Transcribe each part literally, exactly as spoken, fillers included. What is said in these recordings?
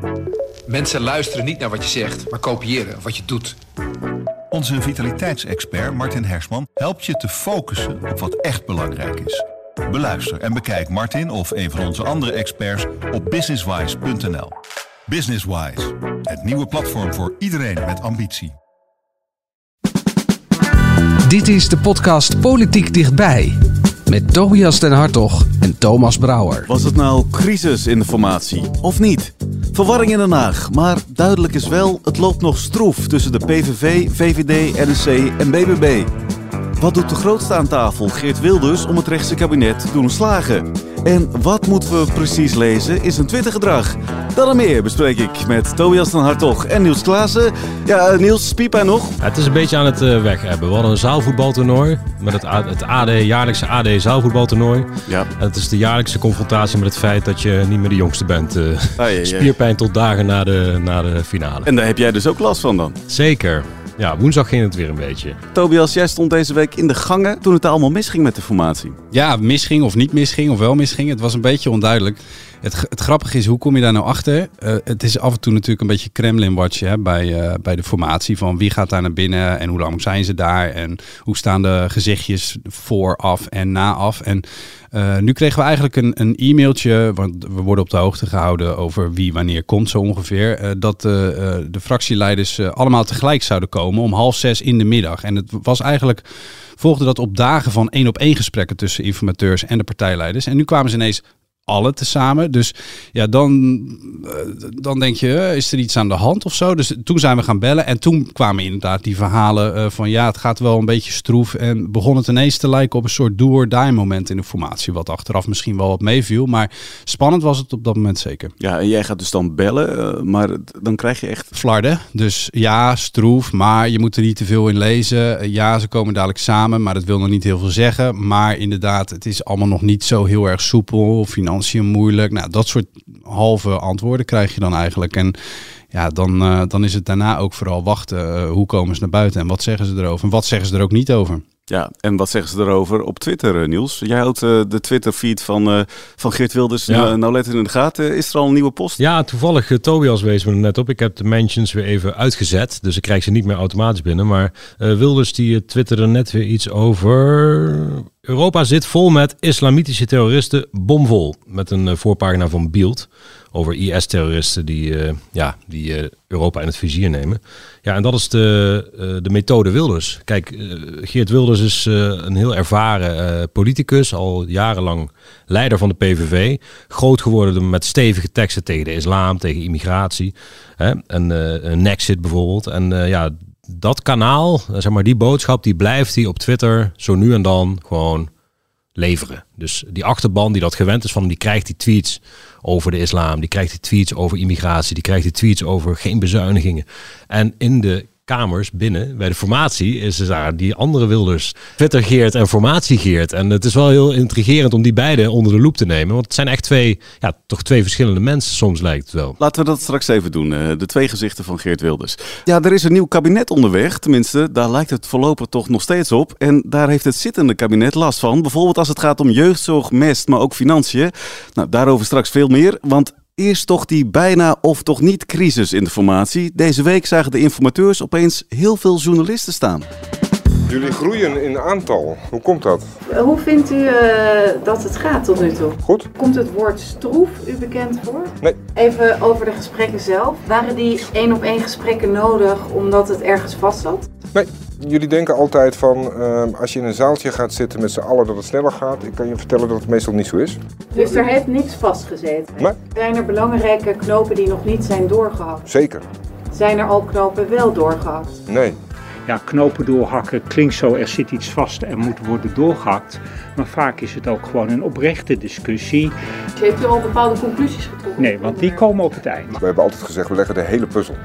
Mensen luisteren niet naar wat je zegt, maar kopiëren wat je doet. Onze vitaliteitsexpert Martin Hersman helpt je te focussen op wat echt belangrijk is. Beluister en bekijk Martin of een van onze andere experts op businesswise punt n l. Businesswise, het nieuwe platform voor iedereen met ambitie. Dit is de podcast Politiek Dichtbij. Met Tobias den Hartog en Thomas Brouwer. Was het nou crisis in de formatie of niet? Verwarring in Den Haag, maar duidelijk is wel, het loopt nog stroef tussen de P V V, V V D, N S C en B B B. Wat doet de grootste aan tafel, Geert Wilders, om het rechtse kabinet te doen slagen? En wat moeten we precies lezen in zijn Twittergedrag? Dat en meer bespreek ik met Tobias den Hartog en Niels Klaassen. Ja, uh, Niels, spiep hij nog? Ja, het is een beetje aan het uh, weg hebben. We hadden een zaalvoetbaltoernooi met het, A- het A D, jaarlijkse A D zaalvoetbaltoernooi. Ja. En het is de jaarlijkse confrontatie met het feit dat je niet meer de jongste bent. Uh, ah, ja, ja. Spierpijn tot dagen na de, na de finale. En daar heb jij dus ook last van dan? Zeker. Ja, woensdag ging het weer een beetje. Tobias, jij stond deze week in de gangen toen het allemaal misging met de formatie. Ja, misging of niet misging of wel misging. Het was een beetje onduidelijk. Het, het grappige is, hoe kom je daar nou achter? Uh, het is af en toe natuurlijk een beetje Kremlin-watchen hè, bij, uh, bij de formatie. Van wie gaat daar naar binnen en hoe lang zijn ze daar? En hoe staan de gezichtjes vooraf en naaf? En uh, nu kregen we eigenlijk een, een e-mailtje, want we worden op de hoogte gehouden over wie wanneer komt zo ongeveer. Uh, dat uh, uh, de fractieleiders uh, allemaal tegelijk zouden komen om half zes in de middag. En het was eigenlijk... volgde dat op dagen van één op één gesprekken tussen informateurs en de partijleiders. En nu kwamen ze ineens alle tezamen. Dus ja, dan, dan denk je, is er iets aan de hand of zo? Dus toen zijn we gaan bellen en toen kwamen inderdaad die verhalen uh, van ja, het gaat wel een beetje stroef. En begon het ineens te lijken op een soort do or die moment in de formatie. Wat achteraf misschien wel wat meeviel. Maar spannend was het op dat moment zeker. Ja, en jij gaat dus dan bellen, uh, maar dan krijg je echt... flarden. Dus ja, stroef, maar je moet er niet te veel in lezen. Ja, ze komen dadelijk samen, maar dat wil nog niet heel veel zeggen. Maar inderdaad, het is allemaal nog niet zo heel erg soepel. Financiën moeilijk. Nou, dat soort halve antwoorden krijg je dan eigenlijk. En ja, dan, uh, dan is het daarna ook vooral wachten. Uh, hoe komen ze naar buiten en wat zeggen ze erover? En wat zeggen ze er ook niet over? Ja, en wat zeggen ze erover op Twitter, uh, Niels? Jij houdt uh, de Twitter-feed van, uh, van Geert Wilders ja. uh, nou letten in de gaten. Is er al een nieuwe post? Ja, toevallig, uh, Tobias wees me er net op. Ik heb de mentions weer even uitgezet, dus ik krijg ze niet meer automatisch binnen. Maar uh, Wilders die uh, twitterde net weer iets over... Europa zit vol met islamitische terroristen, bomvol. Met een uh, voorpagina van Bild over I S-terroristen die, uh, ja, die uh, Europa in het vizier nemen. Ja, en dat is de, uh, de methode Wilders. Kijk, uh, Geert Wilders is uh, een heel ervaren uh, politicus, al jarenlang leider van de P V V. Groot geworden met stevige teksten tegen de islam, tegen immigratie. Hè? En uh, een Nexit bijvoorbeeld. En uh, ja... dat kanaal, zeg maar die boodschap, die blijft hij op Twitter zo nu en dan gewoon leveren. Dus die achterban die dat gewend is van hem, die krijgt die tweets over de islam, die krijgt die tweets over immigratie, die krijgt die tweets over geen bezuinigingen. En in de kamers binnen, bij de formatie, is er daar die andere Wilders, Twitter Geert en formatie Geert. En het is wel heel intrigerend om die beide onder de loep te nemen. Want het zijn echt twee, ja, toch twee verschillende mensen, soms lijkt het wel. Laten we dat straks even doen, de twee gezichten van Geert Wilders. Ja, er is een nieuw kabinet onderweg, tenminste, daar lijkt het voorlopig toch nog steeds op. En daar heeft het zittende kabinet last van. Bijvoorbeeld als het gaat om jeugdzorg, mest, maar ook financiën. Nou, daarover straks veel meer, want... eerst toch die bijna of toch niet crisis in de formatie. Deze week zagen de informateurs opeens heel veel journalisten staan. Jullie groeien in aantal. Hoe komt dat? Hoe vindt u uh, dat het gaat tot nu toe? Goed. Komt het woord stroef u bekend voor? Nee. Even over de gesprekken zelf. Waren die één op één gesprekken nodig omdat het ergens vast zat? Nee. Jullie denken altijd van uh, als je in een zaaltje gaat zitten met z'n allen dat het sneller gaat. Ik kan je vertellen dat het meestal niet zo is. Dus er heeft niks vastgezeten? Nee. Zijn er belangrijke knopen die nog niet zijn doorgehakt? Zeker. Zijn er al knopen wel doorgehakt? Nee. Ja, knopen doorhakken klinkt zo, er zit iets vast en moet worden doorgehakt. Maar vaak is het ook gewoon een oprechte discussie. Heeft u al bepaalde conclusies getrokken? Nee, want die komen op het eind. We hebben altijd gezegd, we leggen de hele puzzel.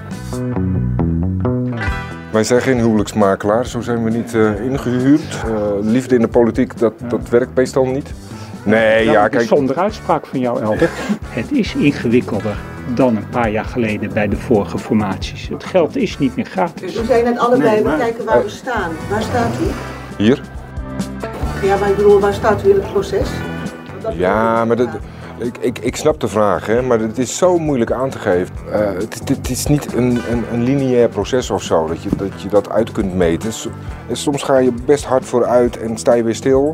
Wij zijn geen huwelijksmakelaar, zo zijn we niet uh, ingehuurd. Uh, liefde in de politiek, dat, dat werkt meestal niet. Nee, ja, ja kijk... Zonder uitspraak van jou, Elder. Het is ingewikkelder dan een paar jaar geleden bij de vorige formaties. Het geld is niet meer gratis. We zijn net allebei, nee, maar... we kijken waar we staan. Waar staat u? Hier. Ja, maar ik bedoel, waar staat u in het proces? Ja, maar de, Ik, ik, ik snap de vraag, hè, maar het is zo moeilijk aan te geven. Uh, het, het is niet een, een, een lineair proces of zo, dat je, dat je dat uit kunt meten. Soms ga je best hard vooruit en sta je weer stil.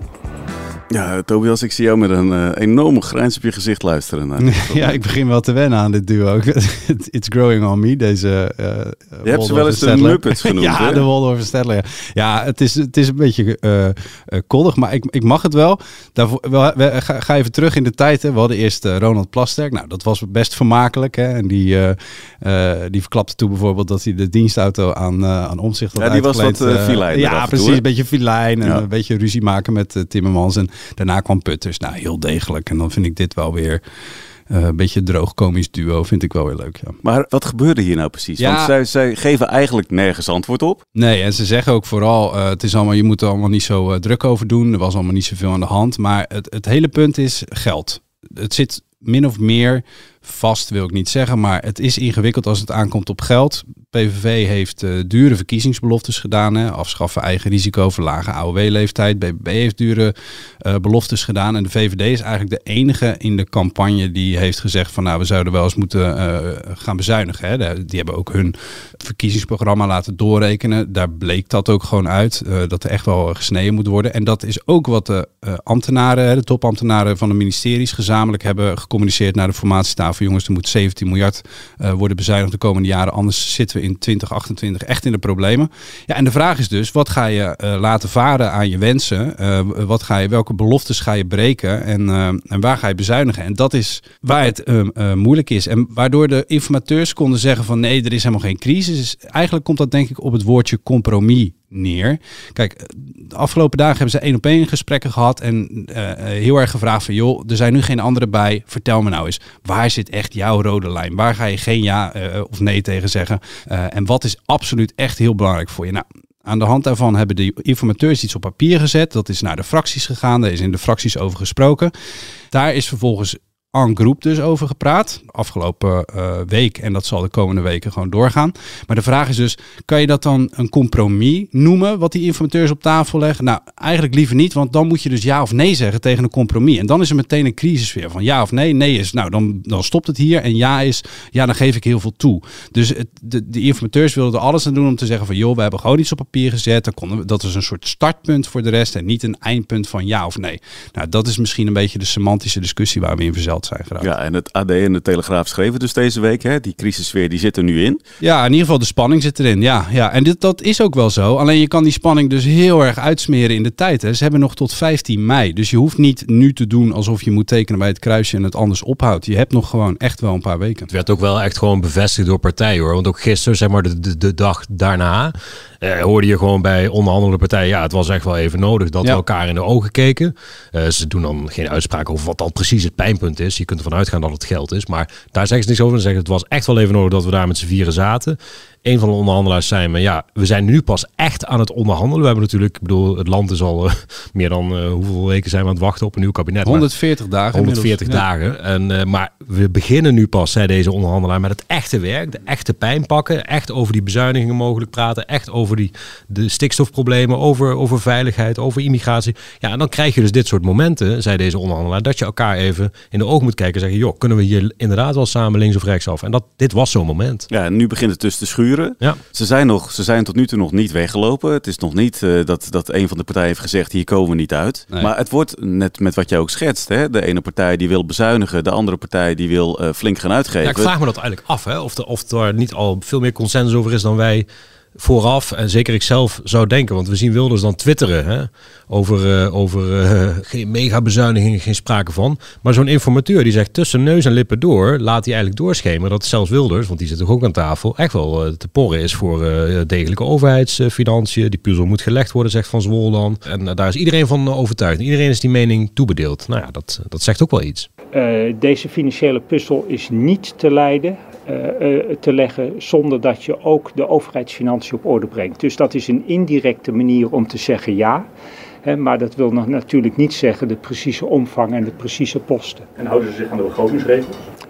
Ja, Tobias, ik zie jou met een uh, enorme grijns op je gezicht luisteren. Naar ja, ik begin wel te wennen aan dit duo. It's growing on me, deze uh, Je hebt ze wel eens de Muppets genoemd, Ja, hè? de Waldorf en Stedtler. Ja, ja het, is, het is een beetje uh, uh, koddig, maar ik, ik mag het wel. Daarvoor, wel we, ga, ga even terug in de tijd. Hè. We hadden eerst uh, Ronald Plasterk. Nou, dat was best vermakelijk. Hè. En die, uh, uh, die verklapte toen bijvoorbeeld dat hij de dienstauto aan, uh, aan Omtzigt had Ja, die uitgeleend. was wat uh, filijn. Ja, precies. Toe, een beetje filijn en ja. een beetje ruzie maken met uh, Timmermans. En daarna kwam Putters. Nou, heel degelijk. En dan vind ik dit wel weer uh, een beetje een droog komisch duo. Vind ik wel weer leuk, ja. Maar wat gebeurde hier nou precies? Ja. Want zij, zij geven eigenlijk nergens antwoord op. Nee, en ze zeggen ook vooral, uh, het is allemaal, je moet er allemaal niet zo uh, druk over doen. Er was allemaal niet zoveel aan de hand. Maar het, het hele punt is geld. Het zit min of meer vast, wil ik niet zeggen, maar het is ingewikkeld als het aankomt op geld. P V V heeft uh, dure verkiezingsbeloftes gedaan. Hè? Afschaffen eigen risico, verlagen A O W-leeftijd. B B B heeft dure uh, beloftes gedaan. En de V V D is eigenlijk de enige in de campagne die heeft gezegd van nou, we zouden wel eens moeten uh, gaan bezuinigen. Hè? Die hebben ook hun verkiezingsprogramma laten doorrekenen. Daar bleek dat ook gewoon uit, uh, dat er echt wel gesneden moet worden. En dat is ook wat de uh, ambtenaren, de topambtenaren van de ministeries gezamenlijk hebben gecommuniceerd naar de formatietafel. Jongens, er moet zeventien miljard uh, worden bezuinigd de komende jaren. Anders zitten we in twintig achtentwintig echt in de problemen. Ja, en de vraag is dus, wat ga je uh, laten varen aan je wensen? Uh, wat ga je, welke beloftes ga je breken? En, uh, en waar ga je bezuinigen? En dat is waar het uh, uh, moeilijk is. En waardoor de informateurs konden zeggen van nee, er is helemaal geen crisis. Eigenlijk komt dat denk ik op het woordje compromis neer. Kijk, de afgelopen dagen hebben ze één op één gesprekken gehad en uh, heel erg gevraagd van joh, er zijn nu geen anderen bij. Vertel me nou eens, waar zit echt jouw rode lijn? Waar ga je geen ja uh, of nee tegen zeggen? Uh, en wat is absoluut echt heel belangrijk voor je? Nou, aan de hand daarvan hebben de informateurs iets op papier gezet. Dat is naar de fracties gegaan. Daar is in de fracties over gesproken. Daar is vervolgens en groep dus over gepraat. Afgelopen uh, week. En dat zal de komende weken gewoon doorgaan. Maar de vraag is dus, kan je dat dan een compromis noemen? Wat die informateurs op tafel leggen? Nou, eigenlijk liever niet. Want dan moet je dus ja of nee zeggen tegen een compromis. En dan is er meteen een crisis weer. Van ja of nee. Nee is, nou dan, dan stopt het hier. En ja is, ja dan geef ik heel veel toe. Dus het, de, de informateurs wilden er alles aan doen om te zeggen van joh, we hebben gewoon iets op papier gezet. Dan konden we, dat is een soort startpunt voor de rest. En niet een eindpunt van ja of nee. Nou, dat is misschien een beetje de semantische discussie waar we in verzeld zijn geraakt. Ja, en het A D en de Telegraaf schreven dus deze week, hè? Die crisissfeer die zit er nu in. Ja, in ieder geval de spanning zit erin. Ja, ja. En dit, dat is ook wel zo. Alleen je kan die spanning dus heel erg uitsmeren in de tijd. Hè. Ze hebben nog tot vijftien mei. Dus je hoeft niet nu te doen alsof je moet tekenen bij het kruisje en het anders ophoudt. Je hebt nog gewoon echt wel een paar weken. Het werd ook wel echt gewoon bevestigd door partijen hoor. Want ook gisteren, zeg maar de, de, de dag daarna, eh, hoorde je gewoon bij onderhandelende partijen, ja, het was echt wel even nodig dat ja. we elkaar in de ogen keken. Uh, ze doen dan geen uitspraak over wat dan precies het pijnpunt is. Je kunt ervan uitgaan dat het geld is. Maar daar zeggen ze niks over. Dan zeggen het was echt wel even nodig dat we daar met z'n vieren zaten. Een van de onderhandelaars zei me, ja, we zijn nu pas echt aan het onderhandelen. We hebben natuurlijk, ik bedoel, het land is al uh, meer dan uh, hoeveel weken zijn we aan het wachten op een nieuw kabinet. honderdveertig dagen. honderdveertig dagen. En, uh, maar we beginnen nu pas, zei deze onderhandelaar, met het echte werk, de echte pijn pakken. Echt over die bezuinigingen mogelijk praten. Echt over die, de stikstofproblemen, over, over veiligheid, over immigratie. Ja, en dan krijg je dus dit soort momenten, zei deze onderhandelaar, dat je elkaar even in de ogen moet kijken en zeggen, joh, kunnen we hier inderdaad wel samen links of rechts af? En dat, dit was zo'n moment. Ja, en nu begint het dus te schuren. Ja. Ze zijn nog, ze zijn tot nu toe nog niet weggelopen. Het is nog niet uh, dat, dat een van de partijen heeft gezegd, hier komen we niet uit. Nee. Maar het wordt net met wat jij ook schetst. Hè? De ene partij die wil bezuinigen, de andere partij die wil uh, flink gaan uitgeven. Ja, ik vraag me dat eigenlijk af, hè? Of, de, of er niet al veel meer consensus over is dan wij vooraf, en zeker ik zelf zou denken, want we zien Wilders dan twitteren hè, over, uh, over uh, geen mega bezuinigingen, geen sprake van. Maar zo'n informateur die zegt tussen neus en lippen door, laat hij eigenlijk doorschemeren dat zelfs Wilders, want die zit toch ook aan tafel, echt wel uh, te porren is voor uh, degelijke overheidsfinanciën. Die puzzel moet gelegd worden, zegt Van Zwol dan. En uh, daar is iedereen van overtuigd. Iedereen is die mening toebedeeld. Nou ja, dat, dat zegt ook wel iets. Uh, deze financiële puzzel is niet te leiden. Uh, uh, te leggen zonder dat je ook de overheidsfinanciën op orde brengt. Dus dat is een indirecte manier om te zeggen ja. Hè, maar dat wil nog natuurlijk niet zeggen de precieze omvang en de precieze posten. En houden ze zich aan de begrotingsregels?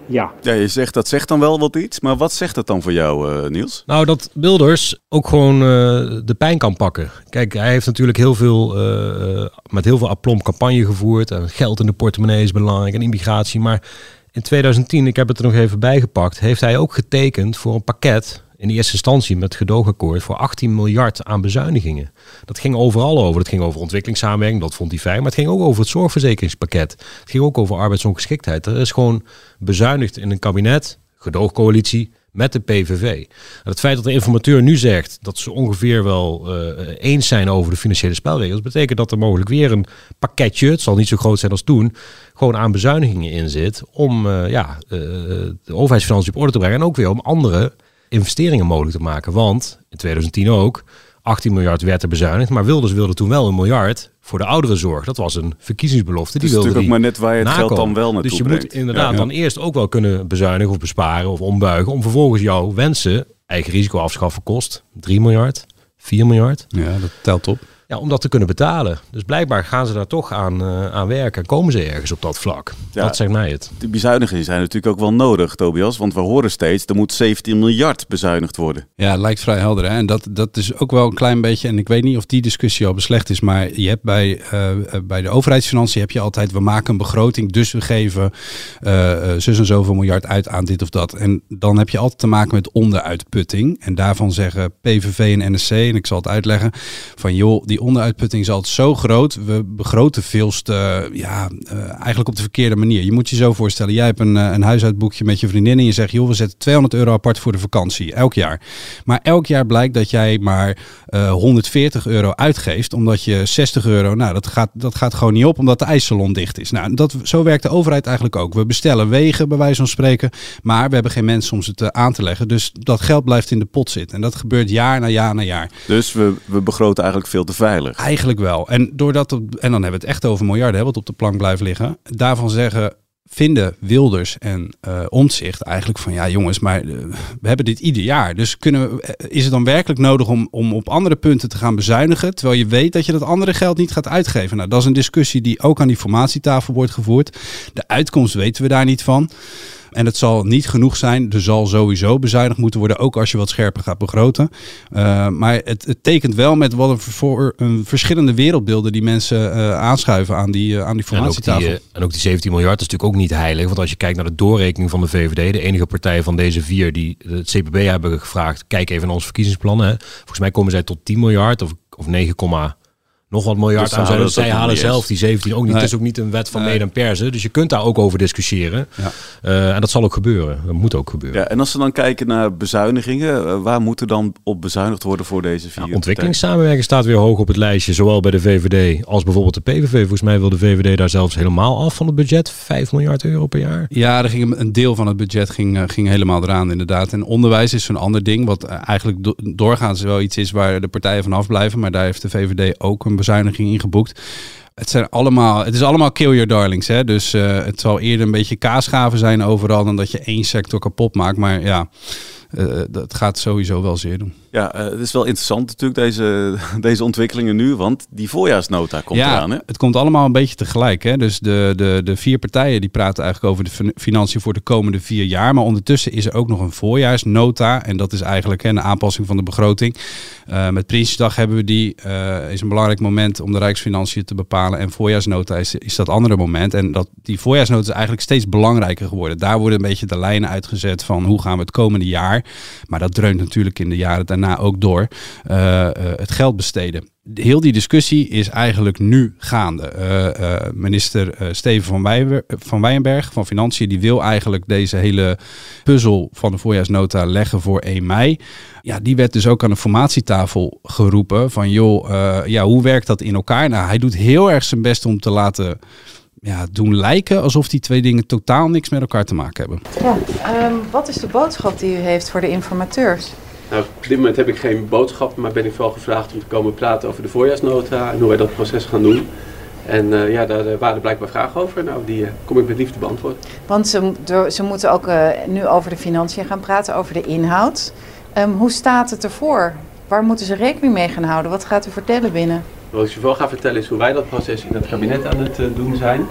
ja. Ja, je zegt dat zegt dan wel wat iets, maar wat zegt het dan voor jou, uh, Niels? Nou, dat Wilders ook gewoon uh, de pijn kan pakken. Kijk, hij heeft natuurlijk heel veel, uh, met heel veel aplomb campagne gevoerd. En geld in de portemonnee is belangrijk en immigratie. Maar in twintig tien, ik heb het er nog even bijgepakt, heeft hij ook getekend voor een pakket in eerste instantie met gedoogakkoord voor achttien miljard aan bezuinigingen. Dat ging overal over. Dat ging over ontwikkelingssamenwerking, dat vond hij fijn. Maar het ging ook over het zorgverzekeringspakket. Het ging ook over arbeidsongeschiktheid. Er is gewoon bezuinigd in een kabinet, gedoogcoalitie, met de P V V. En het feit dat de informateur nu zegt dat ze ongeveer wel uh, eens zijn over de financiële spelregels, betekent dat er mogelijk weer een pakketje, het zal niet zo groot zijn als toen, gewoon aan bezuinigingen in zit om uh, ja, uh, de overheidsfinanciën op orde te brengen en ook weer om andere investeringen mogelijk te maken. Want in twintig tien ook, achttien miljard werd er bezuinigd, maar Wilders wilde toen wel een miljard voor de ouderenzorg. Dat was een verkiezingsbelofte. Die het is wilde natuurlijk ook maar net waar je het nakomen. geld dan wel naartoe Dus je brengt. moet inderdaad ja. dan eerst ook wel kunnen bezuinigen of besparen of ombuigen om vervolgens jouw wensen, eigen risico afschaffen kost drie miljard, vier miljard. Ja, dat telt op. Ja, om dat te kunnen betalen. Dus blijkbaar gaan ze daar toch aan, uh, aan werken. Komen ze ergens op dat vlak. Ja, dat zegt mij het. Die bezuinigingen zijn natuurlijk ook wel nodig, Tobias. Want we horen steeds, er moet zeventien miljard bezuinigd worden. Ja, het lijkt vrij helder. Hè? En dat, dat is ook wel een klein beetje, en ik weet niet of die discussie al beslecht is, maar je hebt bij, uh, bij de overheidsfinanciën heb je altijd, we maken een begroting, dus we geven uh, zus en zoveel miljard uit aan dit of dat. En dan heb je altijd te maken met onderuitputting. En daarvan zeggen P V V en N S C, en ik zal het uitleggen, van joh, die onderuitputting is altijd zo groot. We begroten veelst uh, ja, uh, eigenlijk op de verkeerde manier. Je moet je zo voorstellen, jij hebt een, een huishoudboekje met je vriendin en je zegt, joh, we zetten tweehonderd euro apart voor de vakantie, elk jaar. Maar elk jaar blijkt dat jij maar uh, honderdveertig euro uitgeeft, omdat je zestig euro, nou dat gaat, dat gaat gewoon niet op, omdat de ijssalon dicht is. Nou, dat, zo werkt de overheid eigenlijk ook. We bestellen wegen, bij wijze van spreken, maar we hebben geen mensen om ze te aan te leggen. Dus dat geld blijft in de pot zitten. En dat gebeurt jaar na jaar na jaar. Dus we, we begroten eigenlijk veel te veilig. Eigenlijk wel. En, doordat het, en dan hebben we het echt over miljarden, hè, wat op de plank blijft liggen. Daarvan zeggen, vinden Wilders en uh, Omtzigt eigenlijk van, ja jongens, maar uh, we hebben dit ieder jaar. Dus kunnen we, is het dan werkelijk nodig om, om op andere punten te gaan bezuinigen, terwijl je weet dat je dat andere geld niet gaat uitgeven? Nou, dat is een discussie die ook aan die formatietafel wordt gevoerd. De uitkomst weten we daar niet van. En het zal niet genoeg zijn. Er zal sowieso bezuinigd moeten worden, ook als je wat scherper gaat begroten. Uh, maar het, het tekent wel met wat een, voor, een verschillende wereldbeelden die mensen uh, aanschuiven aan die, uh, aan die formatietafel. En ook die, uh, en ook die zeventien miljard is natuurlijk ook niet heilig. Want als je kijkt naar de doorrekening van de V V D, de enige partij van deze vier die het C P B hebben gevraagd, kijk even naar ons verkiezingsplannen. Hè. Volgens mij komen zij tot tien miljard of, of negen, nog wat miljard dus aan. Zij, zij halen niet zelf eens. die zeventien ook niet. Nee. Het is ook niet een wet van Nee. mede en persen. Dus je kunt daar ook over discussiëren. Ja. Uh, en dat zal ook gebeuren. Dat moet ook gebeuren. Ja, en als we dan kijken naar bezuinigingen, uh, waar moet er dan op bezuinigd worden voor deze vier? Nou, ontwikkelingssamenwerking staat weer hoog op het lijstje. Zowel bij de V V D als bijvoorbeeld de P V V. Volgens mij wil de V V D daar zelfs helemaal af van het budget. vijf miljard euro per jaar. Ja, er ging een deel van het budget ging, uh, ging helemaal eraan inderdaad. En onderwijs is zo'n ander ding, wat uh, eigenlijk do- doorgaans wel iets is waar de partijen van afblijven. Maar daar heeft de V V D ook een bezuiniging in geboekt. Het, zijn allemaal, het is allemaal kill your darlings. Hè? Dus uh, het zal eerder een beetje kaasgaven zijn overal dan dat je één sector kapot maakt. Maar ja, uh, dat gaat sowieso wel zeer doen. Ja, uh, het is wel interessant natuurlijk deze, deze ontwikkelingen nu, want die voorjaarsnota komt ja, eraan. Hè? Het komt allemaal een beetje tegelijk. Hè? Dus de, de, de vier partijen die praten eigenlijk over de fin- financiën voor de komende vier jaar. Maar ondertussen is er ook nog een voorjaarsnota. En dat is eigenlijk hè, een aanpassing van de begroting. Uh, met Prinsjesdag hebben we die. Uh, is een belangrijk moment om de rijksfinanciën te bepalen. En voorjaarsnota is, is dat andere moment. En dat, die voorjaarsnota is eigenlijk steeds belangrijker geworden. Daar worden een beetje de lijnen uitgezet van hoe gaan we het komende jaar. Maar dat dreunt natuurlijk in de jaren daarna ook door uh, uh, het geld besteden. Heel die discussie is eigenlijk nu gaande. Uh, uh, minister uh, Steven van, Wij- van Wijnberg van Financiën, die wil eigenlijk deze hele puzzel van de voorjaarsnota leggen voor één mei. Ja, die werd dus ook aan de formatietafel geroepen van joh, uh, ja, hoe werkt dat in elkaar? Nou, hij doet heel erg zijn best om te laten ja, doen lijken alsof die twee dingen totaal niks met elkaar te maken hebben. Ja, um, wat is de boodschap die u heeft voor de informateurs? Nou, op dit moment heb ik geen boodschap, maar ben ik wel gevraagd om te komen praten over de voorjaarsnota en hoe wij dat proces gaan doen. En uh, ja, daar, daar waren blijkbaar vragen over. Nou, die uh, kom ik met liefde beantwoorden. Want ze, ze moeten ook uh, nu over de financiën gaan praten, over de inhoud. Um, hoe staat het ervoor? Waar moeten ze rekening mee gaan houden? Wat gaat u vertellen binnen? Wat ik je wel ga vertellen is hoe wij dat proces in het kabinet aan het uh, doen zijn.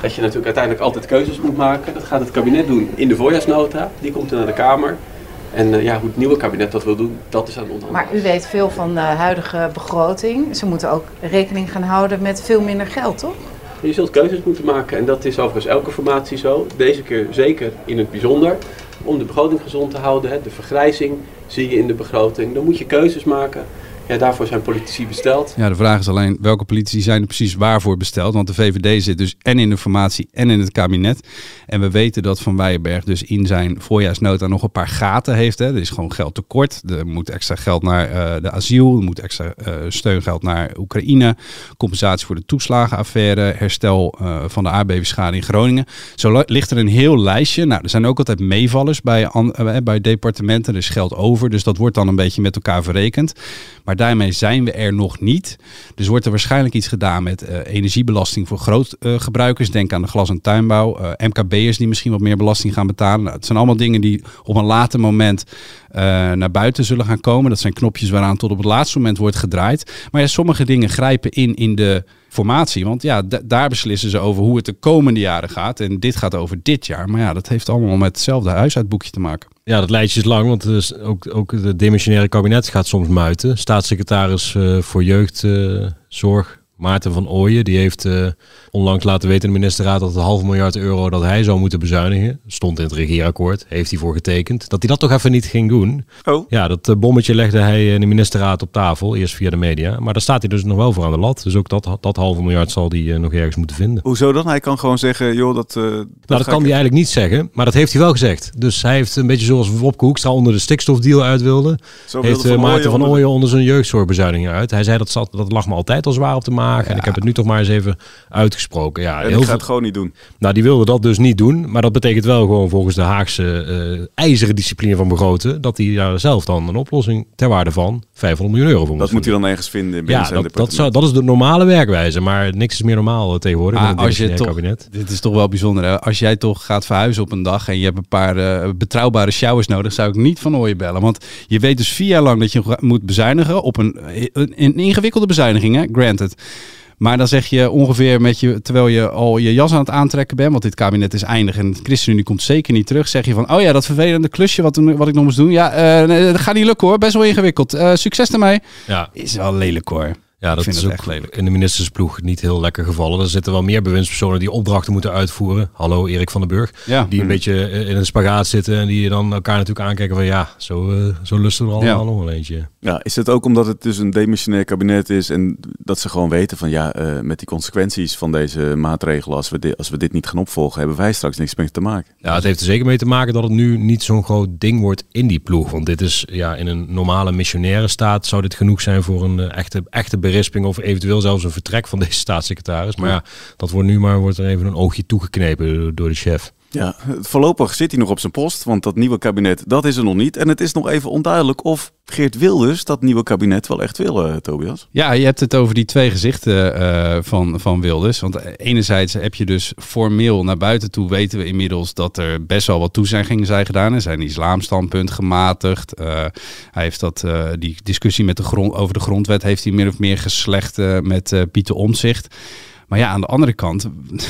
dat je natuurlijk uiteindelijk altijd keuzes moet maken. Dat gaat het kabinet doen in de voorjaarsnota. Die komt dan naar de Kamer. En uh, ja, hoe het nieuwe kabinet dat wil doen, dat is aan de onderhandeling. Maar u weet veel van de huidige begroting. Ze moeten ook rekening gaan houden met veel minder geld, toch? Je zult keuzes moeten maken en dat is overigens elke formatie zo. Deze keer zeker in het bijzonder. Om de begroting gezond te houden, hè. De vergrijzing zie je in de begroting. Dan moet je keuzes maken. Ja, daarvoor zijn politici besteld. Ja, de vraag is alleen welke politici zijn er precies waarvoor besteld. Want de V V D zit dus en in de formatie en in het kabinet. En we weten dat Van Weyenberg dus in zijn voorjaarsnota nog een paar gaten heeft. Hè. Er is gewoon geld tekort. Er moet extra geld naar uh, de asiel. Er moet extra uh, steungeld naar Oekraïne. Compensatie voor de toeslagenaffaire. Herstel uh, van de aardbevingsschade in Groningen. Zo ligt er een heel lijstje. Nou, er zijn ook altijd meevallers bij, uh, bij departementen. Er is geld over. Dus dat wordt dan een beetje met elkaar verrekend. Maar daarmee zijn we er nog niet. Dus wordt er waarschijnlijk iets gedaan met uh, energiebelasting voor grootgebruikers. Uh, Denk aan de glas- en tuinbouw. Uh, M K B'ers die misschien wat meer belasting gaan betalen. Nou, het zijn allemaal dingen die op een later moment uh, naar buiten zullen gaan komen. Dat zijn knopjes waaraan tot op het laatste moment wordt gedraaid. Maar ja, sommige dingen grijpen in in de formatie. Want ja, d- daar beslissen ze over hoe het de komende jaren gaat. En dit gaat over dit jaar. Maar ja, dat heeft allemaal met hetzelfde huisuitboekje te maken. Ja, dat lijstje is lang, want dus ook, ook het demissionaire kabinet gaat soms muiten. Staatssecretaris uh, voor jeugdzorg, uh, Maarten van Ooyen, die heeft uh, onlangs laten weten in de ministerraad dat het half miljard euro dat hij zou moeten bezuinigen, stond in het regeerakkoord, heeft hij voor getekend, dat hij dat toch even niet ging doen. Oh. Ja, dat uh, bommetje legde hij in de ministerraad op tafel, eerst via de media. Maar daar staat hij dus nog wel voor aan de lat. Dus ook dat, dat halve miljard zal hij uh, nog ergens moeten vinden. Hoezo dan? Hij kan gewoon zeggen, joh, dat... Uh, dat nou, dat kan ik... hij eigenlijk niet zeggen, maar dat heeft hij wel gezegd. Dus hij heeft een beetje zoals Wopke Hoekstra onder de stikstofdeal uit wilde, Zo heeft wilde uh, Van Maarten van Ooyen Ooyen onder zijn jeugdzorgbezuinigingen uit. Hij zei dat, zat, dat lag me altijd al zwaar op de maag. Ja. En ik heb het nu toch maar eens even uitgesproken. Ja, en heel die gaat veel... het gewoon niet doen. Nou, die wilde dat dus niet doen. Maar dat betekent wel gewoon volgens de Haagse uh, ijzeren discipline van begroten, dat hij daar zelf dan een oplossing ter waarde van vijfhonderd miljoen euro voor moet Dat moet hij dan ergens vinden binnen ja, zijn dat, dat, zou, dat is de normale werkwijze. Maar niks is meer normaal tegenwoordig. Ah, in het als je toch, kabinet. Dit is toch wel bijzonder. Hè? Als jij toch gaat verhuizen op een dag en je hebt een paar uh, betrouwbare showers nodig, zou ik niet Van Ooyen bellen. Want je weet dus vier jaar lang dat je moet bezuinigen op een, een, een ingewikkelde bezuiniging, hè? Granted. Maar dan zeg je ongeveer met je, terwijl je al je jas aan het aantrekken bent, want dit kabinet is eindig en de ChristenUnie komt zeker niet terug, zeg je van, oh ja, dat vervelende klusje wat, wat ik nog moest doen, ja, uh, dat gaat niet lukken hoor, best wel ingewikkeld. Uh, succes ermee. Ja. Is wel lelijk hoor. Ja, dat is ook in de ministersploeg niet heel lekker gevallen. Er zitten wel meer bewindspersonen die opdrachten moeten uitvoeren. Hallo, Erik van den Burg. Ja. Die een hmm. beetje in een spagaat zitten en die dan elkaar natuurlijk aankijken van ja, zo, uh, zo lusten we allemaal ja. nog wel eentje. Ja, is het ook omdat het dus een demissionair kabinet is en dat ze gewoon weten van ja, uh, met die consequenties van deze maatregelen, als we, di- als we dit niet gaan opvolgen, hebben wij straks niks meer te maken. Ja, het heeft er zeker mee te maken dat het nu niet zo'n groot ding wordt in die ploeg. Want dit is ja, in een normale missionaire staat zou dit genoeg zijn voor een uh, echte, echte berisping of eventueel zelfs een vertrek van deze staatssecretaris. Maar ja, dat wordt nu maar wordt er even een oogje toegeknepen door de chef. Ja, voorlopig zit hij nog op zijn post, want dat nieuwe kabinet, dat is er nog niet. En het is nog even onduidelijk of Geert Wilders dat nieuwe kabinet wel echt wil, uh, Tobias. Ja, je hebt het over die twee gezichten uh, van, van Wilders. Want enerzijds heb je dus formeel naar buiten toe weten we inmiddels dat er best wel wat toezeggingen zijn gedaan. Er zijn islamstandpunt gematigd. Uh, hij heeft dat, uh, die discussie met de grond, over de grondwet heeft hij meer of meer geslecht uh, met uh, Pieter Omtzigt. Maar ja, aan de andere kant,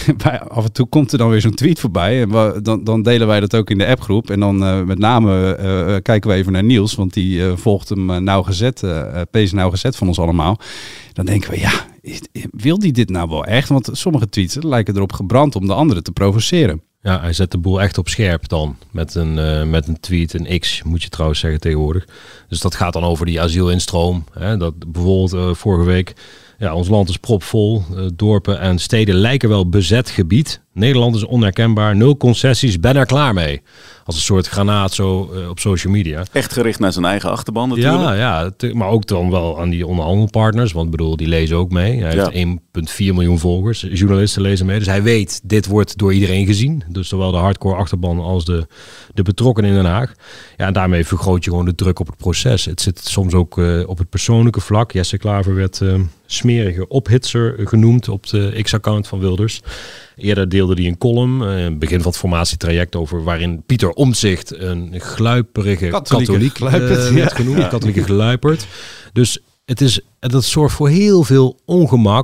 af en toe komt er dan weer zo'n tweet voorbij. En we, dan, dan delen wij dat ook in de appgroep. En dan uh, met name uh, kijken we even naar Niels, want die uh, volgt hem uh, nauwgezet, uh, pees nauwgezet van ons allemaal. Dan denken we, ja, wil die dit nou wel echt? Want sommige tweets lijken erop gebrand om de anderen te provoceren. Ja, hij zet de boel echt op scherp dan. Met een, uh, met een tweet, een X moet je trouwens zeggen tegenwoordig. Dus dat gaat dan over die asielinstroom. Hè? Dat bijvoorbeeld uh, vorige week... Ja, ons land is propvol. Uh, dorpen en steden lijken wel bezet gebied. Nederland is onherkenbaar. Nul concessies, ben er klaar mee. Als een soort granaat zo uh, op social media. Echt gericht naar zijn eigen achterban natuurlijk. Ja, ja te, maar ook dan wel aan die onderhandelpartners. Want bedoel, die lezen ook mee. Hij ja. heeft één komma vier miljoen volgers. Journalisten lezen mee. Dus hij weet, dit wordt door iedereen gezien. Dus zowel de hardcore achterban als de, de betrokkenen in Den Haag. Ja, en daarmee vergroot je gewoon de druk op het proces. Het zit soms ook uh, op het persoonlijke vlak. Jesse Klaver werd uh, smerige ophitser genoemd op de X-account van Wilders. Eerder deelde hij een column, uh, in het begin van het formatietraject, over waarin Pieter Omtzigt een gluiperige katholieke katholiek gluipert, uh, werd ja. genoemd, ja. katholieke gluipert. Dus het is, dat zorgt voor heel veel ongemak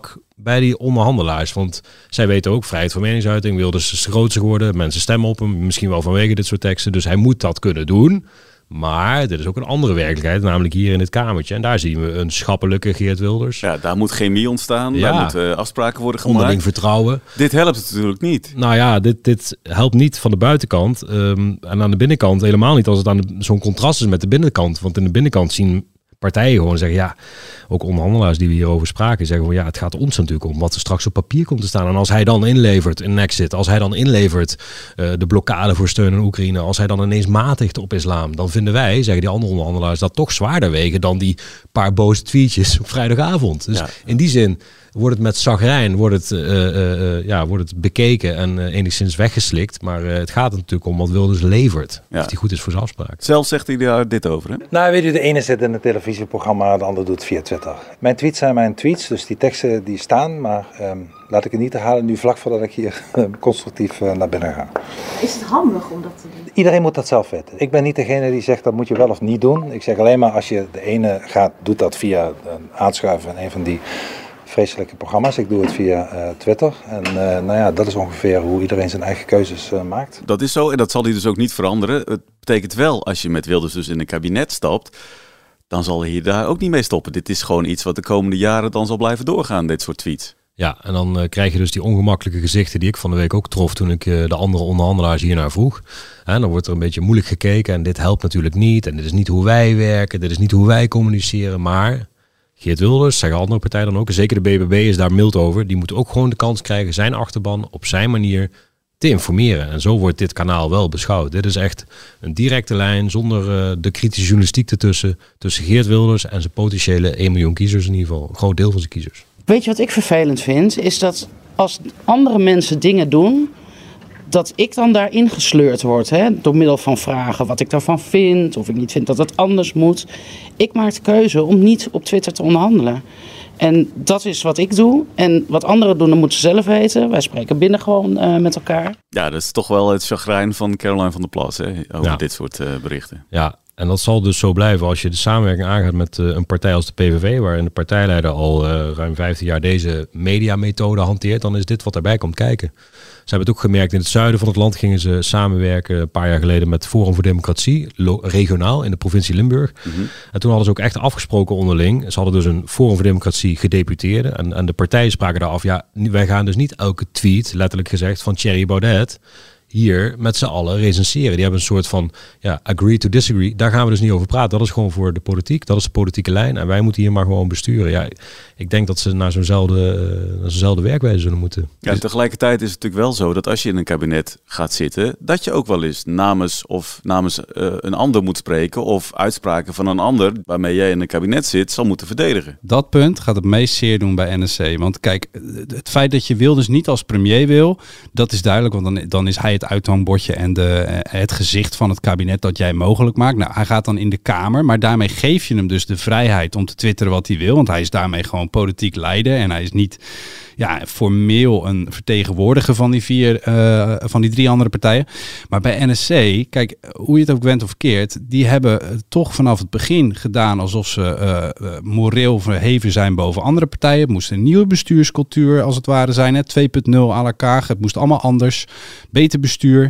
bij die onderhandelaars. Want zij weten ook, vrijheid van meningsuiting, Wilders is grootste geworden. Mensen stemmen op hem, misschien wel vanwege dit soort teksten. Dus hij moet dat kunnen doen. Maar dit is ook een andere werkelijkheid, namelijk hier in het kamertje. En daar zien we een schappelijke Geert Wilders. Ja, daar moet chemie ontstaan, ja. daar moeten afspraken worden gemaakt. Onderling vertrouwen. Dit helpt natuurlijk niet. Nou ja, dit, dit helpt niet van de buitenkant. Um, en aan de binnenkant helemaal niet als het aan de, zo'n contrast is met de binnenkant. Want in de binnenkant zien partijen gewoon zeggen, ja, ook onderhandelaars die we hierover spraken, zeggen van ja, het gaat ons natuurlijk om wat er straks op papier komt te staan. En als hij dan inlevert een exit, als hij dan inlevert uh, de blokkade voor steun aan Oekraïne, als hij dan ineens matigt op islam, dan vinden wij, zeggen die andere onderhandelaars, dat toch zwaarder wegen dan die paar boze tweetjes op vrijdagavond. Dus ja. in die zin wordt het met zagrijn, wordt het, uh, uh, uh, ja, wordt het bekeken en uh, enigszins weggeslikt. Maar uh, het gaat er natuurlijk om wat Wilders levert. Ja. Of die goed is voor zijn afspraak. Zelf zegt hij daar dit over, hè? Nou, weet u, de ene zit in een televisieprogramma, de ander doet het via Twitter. Mijn tweets zijn mijn tweets, dus die teksten die staan. Maar um, laat ik het niet herhalen nu vlak voordat ik hier uh, constructief uh, naar binnen ga. Is het handig om dat te doen? Iedereen moet dat zelf weten. Ik ben niet degene die zegt dat moet je wel of niet doen. Ik zeg alleen maar als je de ene gaat, doet dat via een aanschuiven in een van die vreselijke programma's. Ik doe het via uh, Twitter. En uh, nou ja, dat is ongeveer hoe iedereen zijn eigen keuzes uh, maakt. Dat is zo en dat zal hij dus ook niet veranderen. Het betekent wel, als je met Wilders dus in een kabinet stapt, dan zal hij daar ook niet mee stoppen. Dit is gewoon iets wat de komende jaren dan zal blijven doorgaan, dit soort tweets. Ja, en dan uh, krijg je dus die ongemakkelijke gezichten die ik van de week ook trof toen ik uh, de andere onderhandelaars hiernaar vroeg. En dan wordt er een beetje moeilijk gekeken en dit helpt natuurlijk niet. En dit is niet hoe wij werken, dit is niet hoe wij communiceren, maar Geert Wilders, zeggen andere partijen dan ook, en zeker de B B B is daar mild over, die moet ook gewoon de kans krijgen zijn achterban op zijn manier te informeren. En zo wordt dit kanaal wel beschouwd. Dit is echt een directe lijn zonder uh, de kritische journalistiek ertussen, tussen Geert Wilders en zijn potentiële één miljoen kiezers in ieder geval. Een groot deel van zijn kiezers. Weet je wat ik vervelend vind? Is dat als andere mensen dingen doen, dat ik dan daarin gesleurd word. Hè? Door middel van vragen wat ik daarvan vind. Of ik niet vind dat het anders moet. Ik maak de keuze om niet op Twitter te onderhandelen. En dat is wat ik doe. En wat anderen doen, dat moeten ze zelf weten. Wij spreken binnen gewoon uh, met elkaar. Ja, dat is toch wel het chagrijn van Caroline van der Plas, hè? Over ja. dit soort uh, berichten. Ja, en dat zal dus zo blijven als je de samenwerking aangaat met uh, een partij als de P V V, waarin de partijleider al uh, ruim vijftien jaar deze mediamethode hanteert, dan is dit wat erbij komt kijken. Ze hebben het ook gemerkt, in het zuiden van het land gingen ze samenwerken een paar jaar geleden met Forum voor Democratie, lo- regionaal in de provincie Limburg. Mm-hmm. En toen hadden ze ook echt afgesproken onderling. Ze hadden dus een Forum voor Democratie gedeputeerden en, en de partijen spraken daar af, ja, wij gaan dus niet elke tweet, letterlijk gezegd, van Thierry Baudet hier met z'n allen recenseren. Die hebben een soort van ja, agree to disagree. Daar gaan we dus niet over praten. Dat is gewoon voor de politiek. Dat is de politieke lijn. En wij moeten hier maar gewoon besturen. Ja, ik denk dat ze naar zo'nzelfde, naar zo'nzelfde werkwijze zullen moeten. Ja, en tegelijkertijd is het natuurlijk wel zo dat als je in een kabinet gaat zitten, dat je ook wel eens namens of namens uh, een ander moet spreken of uitspraken van een ander waarmee jij in een kabinet zit, zal moeten verdedigen. Dat punt gaat het meest zeer doen bij N S C. Want kijk, het feit dat je Wilders niet als premier wil, dat is duidelijk, want dan, dan is hij het uithangbordje en de, het gezicht van het kabinet dat jij mogelijk maakt. Nou, hij gaat dan in de Kamer, maar daarmee geef je hem dus de vrijheid om te twitteren wat hij wil, want hij is daarmee gewoon politiek leider en hij is niet ja, formeel een vertegenwoordiger van die vier, uh, van die drie andere partijen. Maar bij N S C, kijk, hoe je het ook went of keert, die hebben toch vanaf het begin gedaan alsof ze uh, uh, moreel verheven zijn boven andere partijen. Het moest een nieuwe bestuurscultuur als het ware zijn, hè? twee punt nul à la Kaag. Het moest allemaal anders. Beter bestuur.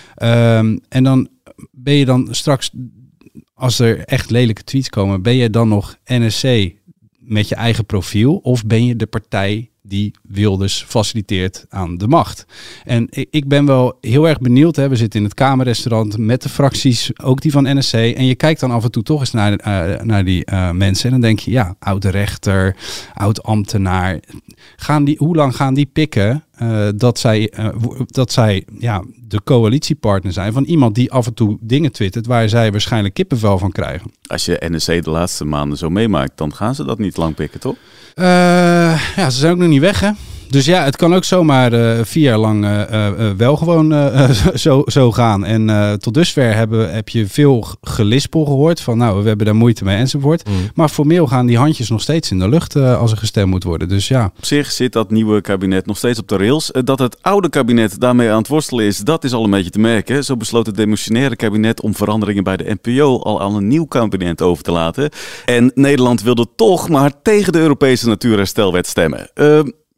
Um, en dan ben je dan straks, als er echt lelijke tweets komen, ben je dan nog N S C met je eigen profiel of ben je de partij die Wilders faciliteert aan de macht? En ik ben wel heel erg benieuwd. Hè? We zitten in het Kamerrestaurant met de fracties, ook die van N S C. En je kijkt dan af en toe toch eens naar, uh, naar die uh, mensen. En dan denk je, ja, oude rechter, oud ambtenaar. Gaan die, hoe lang gaan die pikken uh, dat zij, uh, dat zij ja, de coalitiepartner zijn van iemand die af en toe dingen twittert waar zij waarschijnlijk kippenvel van krijgen? Als je N S C de laatste maanden zo meemaakt, dan gaan ze dat niet lang pikken, toch? Uh, ja, ze zijn ook nog niet weg, hè? Dus ja, het kan ook zomaar uh, vier jaar lang uh, uh, wel gewoon uh, zo, zo gaan. En uh, tot dusver hebben, heb je veel gelispel gehoord van nou, we hebben daar moeite mee enzovoort. Mm. Maar formeel gaan die handjes nog steeds in de lucht uh, als er gestemd moet worden. Dus ja. Op zich zit dat nieuwe kabinet nog steeds op de rails. Dat het oude kabinet daarmee aan het worstelen is, dat is al een beetje te merken. Zo besloot het demissionaire kabinet om veranderingen bij de N P O al aan een nieuw kabinet over te laten. En Nederland wilde toch maar tegen de Europese Natuurherstelwet stemmen. Uh,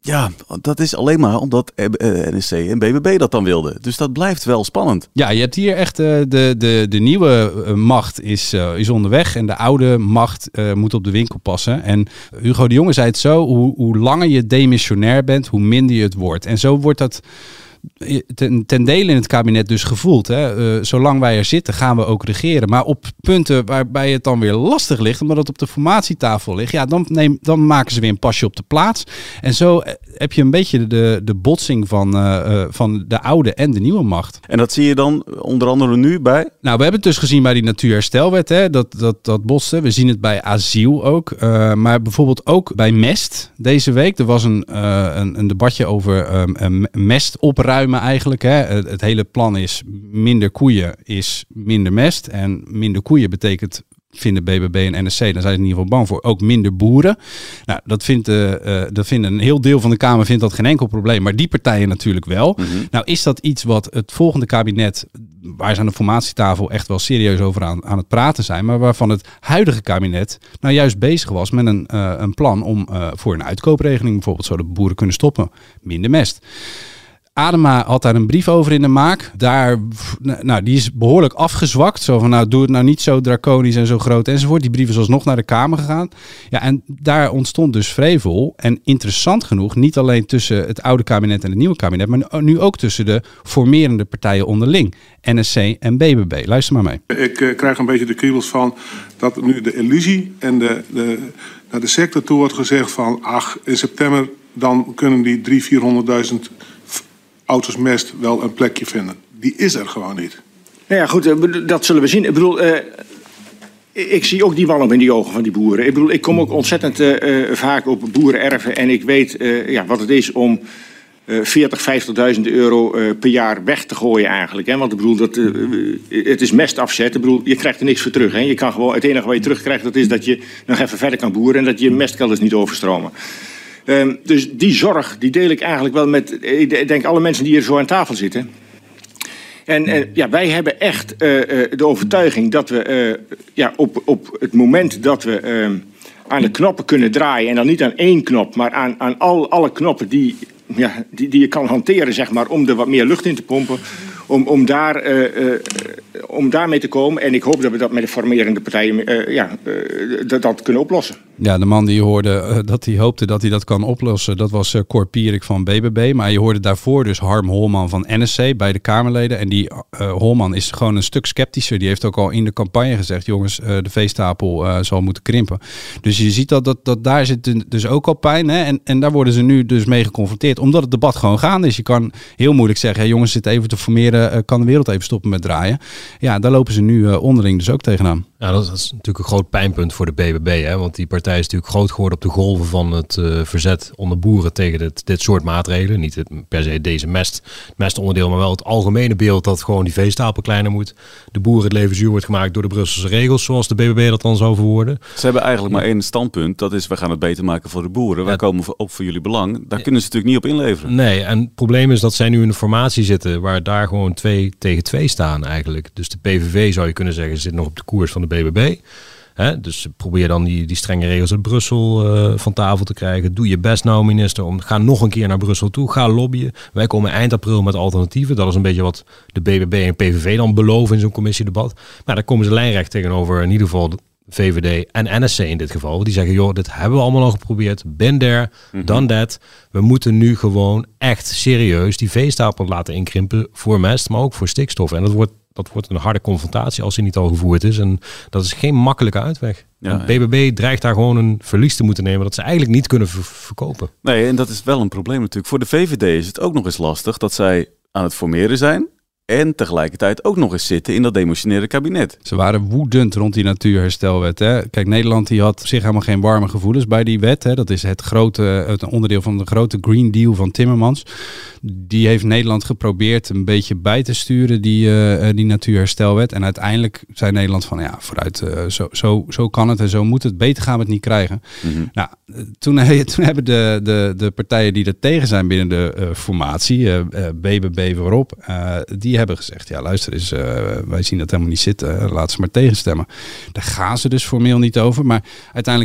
Ja, dat is alleen maar omdat N S C en B B B dat dan wilden. Dus dat blijft wel spannend. Ja, je hebt hier echt uh, de, de, de nieuwe uh, macht is, uh, is onderweg en de oude macht uh, moet op de winkel passen. En Hugo de Jonge zei het zo, hoe, hoe langer je demissionair bent, hoe minder je het wordt. En zo wordt dat ten, ten dele in het kabinet dus gevoeld. Hè? Uh, zolang wij er zitten, gaan we ook regeren. Maar op punten waarbij het dan weer lastig ligt, omdat het op de formatietafel ligt, ja, dan, neem, dan maken ze weer een pasje op de plaats. En zo heb je een beetje de, de botsing van, uh, van de oude en de nieuwe macht. En dat zie je dan onder andere nu bij? Nou, we hebben het dus gezien bij die Natuurherstelwet, hè? Dat, dat, dat botste. We zien het bij asiel ook. Uh, maar bijvoorbeeld ook bij mest deze week. Er was een, uh, een, een debatje over um, mest opruimen eigenlijk. Hè? Het, het hele plan is minder koeien is minder mest. En minder koeien betekent, vinden B B B en N S C, daar zijn ze in ieder geval bang voor, ook minder boeren. Nou, dat vindt, uh, uh, dat vinden een heel deel van de Kamer vindt dat geen enkel probleem, maar die partijen natuurlijk wel. Mm-hmm. Nou, is dat iets wat het volgende kabinet, waar ze aan de formatietafel echt wel serieus over aan, aan het praten zijn, maar waarvan het huidige kabinet nou juist bezig was met een, uh, een plan om uh, voor een uitkoopregeling bijvoorbeeld, zodat boeren kunnen stoppen, minder mest. Adema had daar een brief over in de maak. Daar, nou, die is behoorlijk afgezwakt. Zo van, nou, doe het nou niet zo draconisch en zo groot enzovoort. Die brief is alsnog naar de Kamer gegaan. Ja, en daar ontstond dus vrevel. En interessant genoeg, niet alleen tussen het oude kabinet en het nieuwe kabinet, maar nu ook tussen de formerende partijen onderling. N S C en B B B. Luister maar mee. Ik uh, krijg een beetje de kriebels van dat nu de illusie en de, de, naar de sector toe wordt gezegd van, ach, in september dan kunnen die driehonderdduizend, vierhonderdduizend auto's mest wel een plekje vinden. Die is er gewoon niet. Nou ja, goed, dat zullen we zien. Ik bedoel, uh, ik zie ook die wanhoop in die ogen van die boeren. Ik bedoel, ik kom ook ontzettend uh, vaak op boerenerven en ik weet uh, ja, wat het is om uh, veertig, vijftigduizend euro uh, per jaar weg te gooien eigenlijk. Hè? Want ik bedoel, dat, uh, het is mest afzet. Ik bedoel, je krijgt er niks voor terug. Hè? Je kan gewoon, het enige wat je terugkrijgt, dat is dat je nog even verder kan boeren en dat je mestkelders niet overstromen. Um, dus die zorg, die deel ik eigenlijk wel met, ik denk, alle mensen die hier zo aan tafel zitten. En uh, ja, wij hebben echt uh, uh, de overtuiging dat we uh, ja, op, op het moment dat we uh, aan de knoppen kunnen draaien, en dan niet aan één knop, maar aan, aan al, alle knoppen die, ja, die, die je kan hanteren, zeg maar, om er wat meer lucht in te pompen, om, om, daar, uh, uh, om daarmee te komen. En ik hoop dat we dat met de formerende partijen uh, ja, uh, dat, dat kunnen oplossen. Ja, de man die je hoorde uh, dat hij hoopte dat hij dat kan oplossen, dat was uh, Cor Pierik van B B B. Maar je hoorde daarvoor dus Harm Holman van N S C bij de Kamerleden. En die uh, Holman is gewoon een stuk sceptischer. Die heeft ook al in de campagne gezegd, jongens, uh, de veestapel uh, zal moeten krimpen. Dus je ziet dat, dat, dat daar zit dus ook al pijn. Hè? En, en daar worden ze nu dus mee geconfronteerd, omdat het debat gewoon gaande is. Je kan heel moeilijk zeggen, hey, jongens, zit even te formeren, uh, kan de wereld even stoppen met draaien. Ja, daar lopen ze nu uh, onderling dus ook tegenaan. Ja, dat is natuurlijk een groot pijnpunt voor de B B B, hè? Want die partij is natuurlijk groot geworden op de golven van het uh, verzet onder boeren tegen dit, dit soort maatregelen. Niet het, per se deze mest, mestonderdeel, maar wel het algemene beeld dat gewoon die veestapel kleiner moet. De boeren het leven zuur wordt gemaakt door de Brusselse regels, zoals de B B B dat dan zou verwoorden. Ze hebben eigenlijk maar één standpunt, dat is we gaan het beter maken voor de boeren. Wij ja. komen op voor jullie belang. Daar kunnen ze natuurlijk niet op inleveren. Nee, en het probleem is dat zij nu in een formatie zitten waar daar gewoon twee tegen twee staan eigenlijk. Dus de P V V zou je kunnen zeggen zit nog op de koers van de B B B. He, dus probeer dan die, die strenge regels uit Brussel uh, van tafel te krijgen. Doe je best nou, minister. Om, ga nog een keer naar Brussel toe. Ga lobbyen. Wij komen eind april met alternatieven. Dat is een beetje wat de B B B en P V V dan beloven in zo'n commissiedebat. Maar daar komen ze lijnrecht tegenover in ieder geval de V V D en N S C in dit geval. Die zeggen, joh, dit hebben we allemaal al geprobeerd. Been there, mm-hmm. done that. We moeten nu gewoon echt serieus die veestapel laten inkrimpen voor mest, maar ook voor stikstof. En dat wordt Dat wordt een harde confrontatie als die niet al gevoerd is. En dat is geen makkelijke uitweg. Ja, B B B dreigt daar gewoon een verlies te moeten nemen dat ze eigenlijk niet kunnen ver- verkopen. Nee, en dat is wel een probleem natuurlijk. Voor de V V D is het ook nog eens lastig dat zij aan het formeren zijn en tegelijkertijd ook nog eens zitten in dat demissionaire kabinet. Ze waren woedend rond die Natuurherstelwet. Hè. Kijk, Nederland die had zich helemaal geen warme gevoelens bij die wet. Hè. Dat is het grote, het onderdeel van de grote Green Deal van Timmermans. Die heeft Nederland geprobeerd een beetje bij te sturen, die, uh, die Natuurherstelwet. En uiteindelijk zei Nederland van, ja, vooruit, uh, zo, zo, zo kan het en zo moet het. Beter gaan we het niet krijgen. Mm-hmm. Nou, toen, toen hebben de, de, de partijen die er tegen zijn binnen de uh, formatie, uh, uh, B B B voorop, uh, die hebben gezegd, ja luister eens, uh, wij zien dat helemaal niet zitten, laat ze maar tegenstemmen. Daar gaan ze dus formeel niet over, maar uiteindelijk hebben ze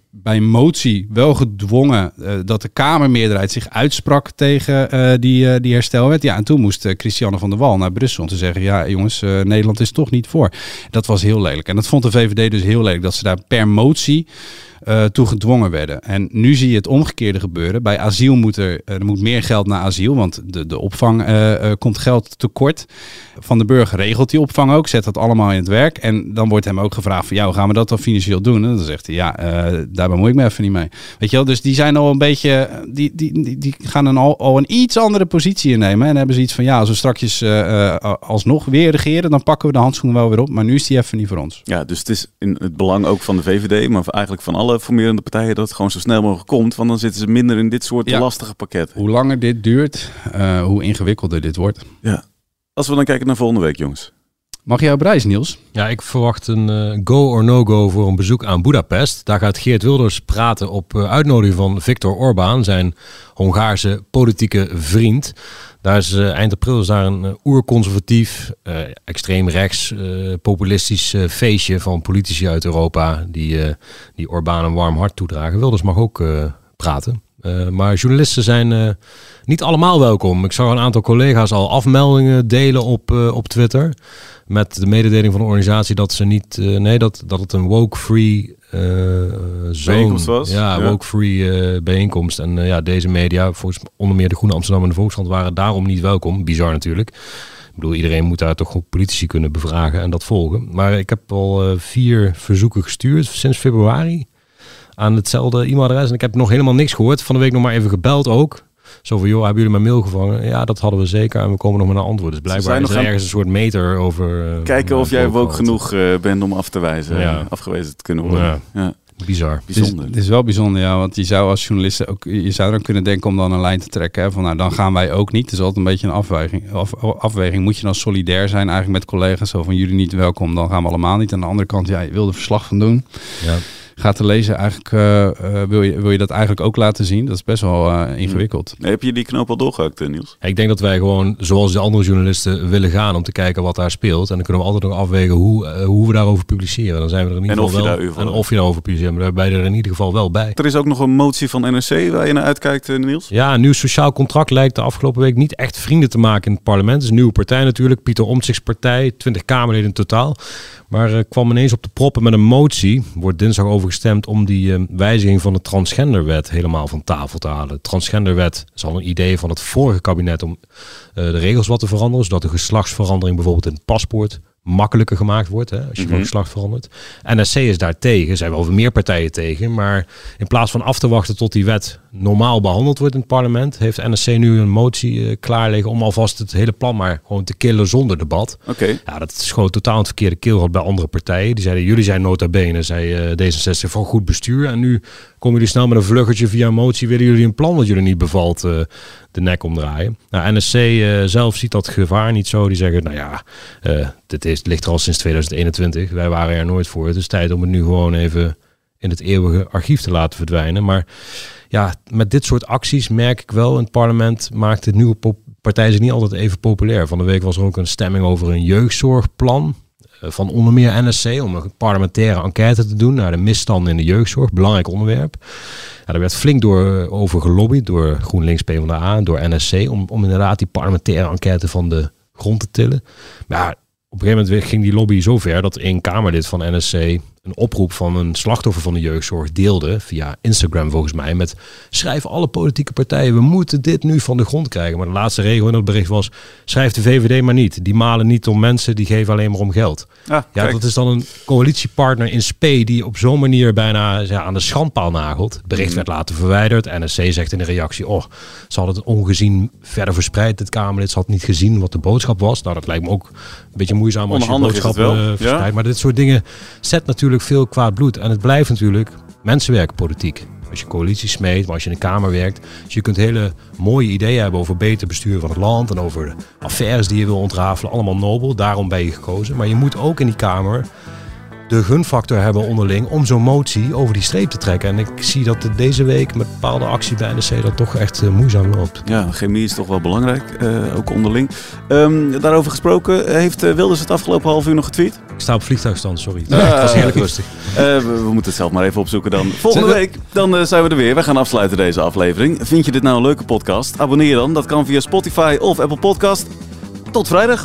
bij een motie wel gedwongen uh, dat de Kamermeerderheid zich uitsprak tegen uh, die, uh, die herstelwet. Ja, en toen moest uh, Christiane van der Wal naar Brussel om te zeggen, ja jongens, uh, Nederland is toch niet voor. Dat was heel lelijk. En dat vond de V V D dus heel lelijk, dat ze daar per motie Uh, toe gedwongen werden. En nu zie je het omgekeerde gebeuren. Bij asiel moet er, uh, er moet meer geld naar asiel, want de, de opvang uh, uh, komt geld tekort. Van de Burg regelt die opvang ook, zet dat allemaal in het werk. En dan wordt hem ook gevraagd van, ja, hoe gaan we dat dan financieel doen? En dan zegt hij, ja, uh, daar bemoei ik me even niet mee. Weet je wel, dus die zijn al een beetje, die, die, die, die gaan een al, al een iets andere positie innemen. En hebben ze iets van, ja, als we straks uh, uh, alsnog weer regeren, dan pakken we de handschoen wel weer op. Maar nu is die even niet voor ons. Ja, dus het is in het belang ook van de V V D, maar eigenlijk van alle formerende partijen dat het gewoon zo snel mogelijk komt, want dan zitten ze minder in dit soort ja. lastige pakketten. Hoe langer dit duurt, uh, hoe ingewikkelder dit wordt. Ja. Als we dan kijken naar volgende week, jongens. Mag jij op reis, Niels? Ja, ik verwacht een uh, go or no go voor een bezoek aan Budapest. Daar gaat Geert Wilders praten op uh, uitnodiging van Viktor Orbán, zijn Hongaarse politieke vriend. Daar is uh, eind april is daar een uh, oerconservatief, uh, extreem rechts, uh, populistisch uh, feestje van politici uit Europa die, uh, die Orbán een warm hart toedragen. Wilders mag ook uh, praten. Uh, maar journalisten zijn uh, niet allemaal welkom. Ik zag een aantal collega's al afmeldingen delen op, uh, op Twitter. Met de mededeling van de organisatie dat ze niet. Uh, nee, dat, dat het een woke-free uh, zone bijeenkomst was. Ja, ja. woke-free uh, bijeenkomst. En uh, ja, deze media, volgens onder meer de Groene Amsterdam en de Volkskrant, waren daarom niet welkom. Bizar natuurlijk. Ik bedoel, iedereen moet daar toch ook politici kunnen bevragen en dat volgen. Maar ik heb al uh, vier verzoeken gestuurd sinds februari aan hetzelfde e-mailadres. En ik heb nog helemaal niks gehoord. Van de week nog maar even gebeld ook. Zo van, joh, hebben jullie mijn mail gevangen? Ja, dat hadden we zeker. En we komen nog met een antwoord. Dus blijkbaar is er ergens een soort meter over. Uh, kijken of jij woke genoeg uh, bent om af te wijzen. Ja. Afgewezen te kunnen worden. Ja. Ja. Bizar. Bijzonder. Het is, het is wel bijzonder, ja. Want je zou als journalist ook, je zou dan kunnen denken om dan een lijn te trekken. Hè, van nou, dan gaan wij ook niet. Het is altijd een beetje een afweging. Af, afweging. Moet je dan solidair zijn eigenlijk met collega's? Zo van, jullie niet welkom, dan gaan we allemaal niet. Aan de andere kant, ja, je wil er verslag van doen. Ja. Gaat te lezen eigenlijk, uh, uh, wil, je, wil je dat eigenlijk ook laten zien? Dat is best wel uh, ingewikkeld. Nee, heb je die knoop al doorgehakt, Niels? Ik denk dat wij gewoon, zoals de andere journalisten, willen gaan om te kijken wat daar speelt. En dan kunnen we altijd nog afwegen hoe, uh, hoe we daarover publiceren. Dan zijn we er in ieder geval wel. En of je daarover publiceert, maar wij er in ieder geval wel bij. Er is ook nog een motie van N R C waar je naar uitkijkt, uh, Niels? Ja, een nieuw sociaal contract lijkt de afgelopen week niet echt vrienden te maken in het parlement. Het is een nieuwe partij natuurlijk, Pieter Omtzigt's partij, twintig Kamerleden in totaal. Maar uh, kwam ineens op de proppen met een motie. Wordt dinsdag over gestemd om die uh, wijziging van de transgenderwet helemaal van tafel te halen. De transgenderwet is al een idee van het vorige kabinet om uh, de regels wat te veranderen. Zodat de geslachtsverandering bijvoorbeeld in het paspoort makkelijker gemaakt wordt, hè, als je mm-hmm. van geslacht verandert. N S C is daar tegen, er zijn wel meer partijen tegen, maar in plaats van af te wachten tot die wet normaal behandeld wordt in het parlement, heeft N S C nu een motie uh, klaar liggen om alvast het hele plan maar gewoon te killen zonder debat. Okay. Ja, dat is gewoon totaal het verkeerde keelgat bij andere partijen. Die zeiden, jullie zijn nota bene, zei uh, D zesenzestig, van goed bestuur en nu komen jullie snel met een vluggetje via een motie, willen jullie een plan wat jullie niet bevalt uh, de nek omdraaien. Nou, N S C uh, zelf ziet dat gevaar niet zo. Die zeggen, nou ja, uh, dit is, ligt er al sinds tweeduizend eenentwintig. Wij waren er nooit voor. Het is tijd om het nu gewoon even in het eeuwige archief te laten verdwijnen. Maar ja, met dit soort acties merk ik wel, in het parlement maakt de nieuwe pop- partij zich niet altijd even populair. Van de week was er ook een stemming over een jeugdzorgplan van onder meer N S C om een parlementaire enquête te doen naar de misstanden in de jeugdzorg. Belangrijk onderwerp. Ja, daar werd flink door over gelobbyd door GroenLinks, PvdA en door N S C om, om inderdaad die parlementaire enquête van de grond te tillen. Maar ja, op een gegeven moment ging die lobby zo ver dat één Kamerlid van N S C een oproep van een slachtoffer van de jeugdzorg deelde via Instagram volgens mij met schrijf alle politieke partijen, we moeten dit nu van de grond krijgen. Maar de laatste regel in dat bericht was, schrijf de V V D maar niet. Die malen niet om mensen, die geven alleen maar om geld. Ah, ja, dat is dan een coalitiepartner in spe die op zo'n manier bijna ja, aan de schandpaal nagelt. Het bericht mm. werd later verwijderd. N S C zegt in de reactie, oh, ze hadden het ongezien verder verspreid. Het Kamerlid had niet gezien wat de boodschap was. Nou, dat lijkt me ook een beetje moeizaam als je de boodschap uh, verspreidt. Ja? Maar dit soort dingen zet natuurlijk veel kwaad bloed. En het blijft natuurlijk mensenwerkpolitiek. Als je coalitie smeet, maar als je in de Kamer werkt. Dus je kunt hele mooie ideeën hebben over beter bestuur van het land. En over de affaires die je wil ontrafelen. Allemaal nobel, daarom ben je gekozen. Maar je moet ook in die Kamer de gunfactor hebben onderling om zo'n motie over die streep te trekken. En ik zie dat deze week met bepaalde actie bij N R C dat toch echt uh, moeizaam loopt. Ja, chemie is toch wel belangrijk, uh, ook onderling. Um, daarover gesproken, heeft uh, Wilders het afgelopen half uur nog getweet? Ik sta op vliegtuigstand, sorry. Uh, het was heerlijk rustig. Uh, we, we moeten het zelf maar even opzoeken dan. Volgende week dan uh, zijn we er weer. We gaan afsluiten deze aflevering. Vind je dit nou een leuke podcast? Abonneer je dan. Dat kan via Spotify of Apple Podcast. Tot vrijdag.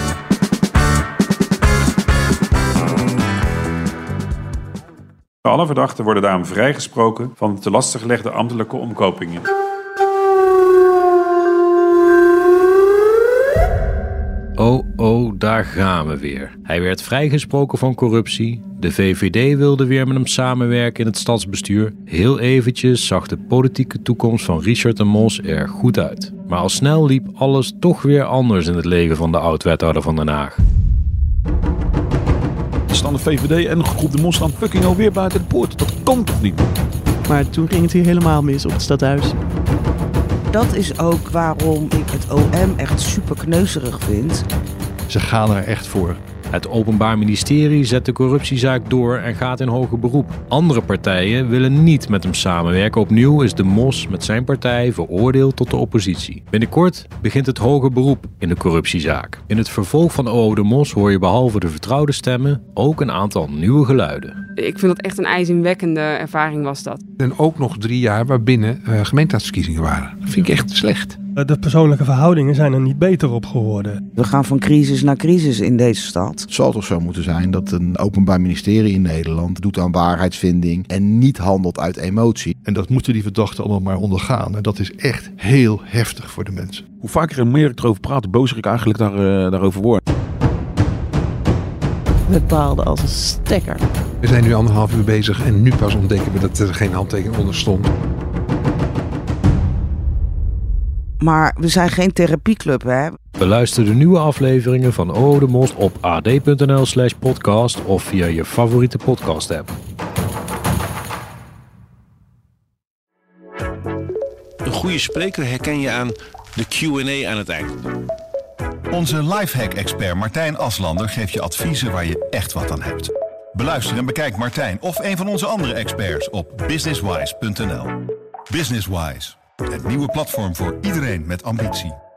Alle verdachten worden daarom vrijgesproken van de te lastig gelegde ambtelijke omkopingen. Oh, oh, daar gaan we weer. Hij werd vrijgesproken van corruptie. De V V D wilde weer met hem samenwerken in het stadsbestuur. Heel eventjes zag de politieke toekomst van Richard de Mos er goed uit. Maar al snel liep alles toch weer anders in het leven van de oud-wethouder van Den Haag. Staan de V V D en de groep de Mos staan fucking alweer buiten de poort. Dat kan toch niet? Maar toen ging het hier helemaal mis op het stadhuis. Dat is ook waarom ik het O M echt super kneuzerig vind. Ze gaan er echt voor. Het Openbaar Ministerie zet de corruptiezaak door en gaat in hoger beroep. Andere partijen willen niet met hem samenwerken. Opnieuw is de Mos met zijn partij veroordeeld tot de oppositie. Binnenkort begint het hoger beroep in de corruptiezaak. In het vervolg van O O de Mos hoor je behalve de vertrouwde stemmen ook een aantal nieuwe geluiden. Ik vind dat echt een ijzingwekkende ervaring was dat. En ook nog drie jaar waarbinnen uh, gemeenteraadsverkiezingen waren. Dat vind ik echt slecht. De persoonlijke verhoudingen zijn er niet beter op geworden. We gaan van crisis naar crisis in deze stad. Het zal toch zo moeten zijn dat een openbaar ministerie in Nederland doet aan waarheidsvinding en niet handelt uit emotie. En dat moeten die verdachten allemaal maar ondergaan. En dat is echt heel heftig voor de mensen. Hoe vaker en meer ik erover praat, hoe bozer ik eigenlijk daar, uh, daarover word. We dwaalden als een stekker. We zijn nu anderhalf uur bezig en nu pas ontdekken we dat er geen handtekening onder stond. Maar we zijn geen therapieclub, hè? Beluister de nieuwe afleveringen van O O de Mos op ad.nl slash podcast of via je favoriete podcast app. Een goede spreker herken je aan de Q en A aan het eind. Onze lifehack-expert Martijn Aslander geeft je adviezen waar je echt wat aan hebt. Beluister en bekijk Martijn of een van onze andere experts op businesswise punt n l. Businesswise, het nieuwe platform voor iedereen met ambitie.